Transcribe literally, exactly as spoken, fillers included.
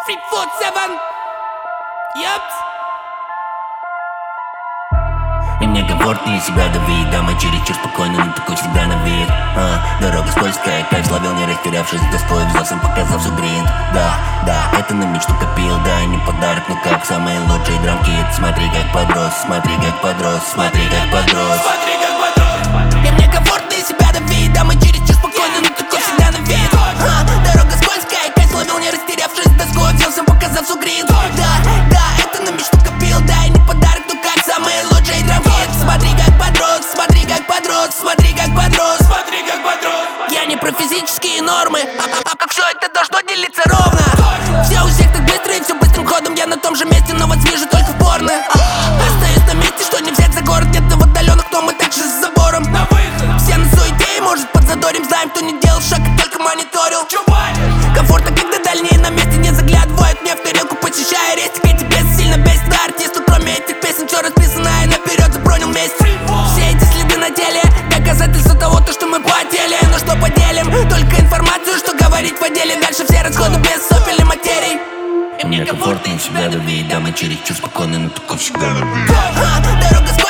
Free Food Seven. Ёпс. И мне комфортнее себя давить. Дама чересчур спокойно, но такой всегда на вид. а, Дорога скользкая, кайф словил, не растерявшись с доской. Взрослым показался гринт. Да, да, это на мечту копил. Да, не подарок, но как самые лучшие драмки. Смотри, как подрос, смотри, как подрос, смотри, как подрос. Смотри, как подрос. И мне комфортнее себя давить. Дама чересчур спокойно, но такой всегда на вид. а, Дорога скользкая, кайф словил, не растерявшись с доской. Взрослым показался гринт. Да, да, это на мечту копил. Да, не подарок, но как самые лучшие драмки. Смотри, как подрос, смотри, как подрос, смотри, как подрос, смотри, как подрос. Я не про физические нормы, а, а, а все это должно делиться ровно. Все у всех так быстро и все быстрым ходом. Я на том же месте, но вот вижу только в порно. а, Остаюсь на месте, что не взять за город. Нет в отдаленных, но мы также с забором. Все на суете, и может подзадорим. Знаем, кто не делал шаг, а только мониторил. Комфортно, когда дальние на месте не заглядывают мне в тарелку, посещая рестик. Эти песни сильно бесит на артисту. Кроме этих песен, все расписано и наперед забронил вместе. Все эти следы на теле, доказательства того, то, что мы потели. Но что поделим, только информацию, что говорить по деле. Дальше все расходы без сопель и материй. И мне комфортнее себя давить. Дама чересчур спокойно, но такой всегда на вид. Дорога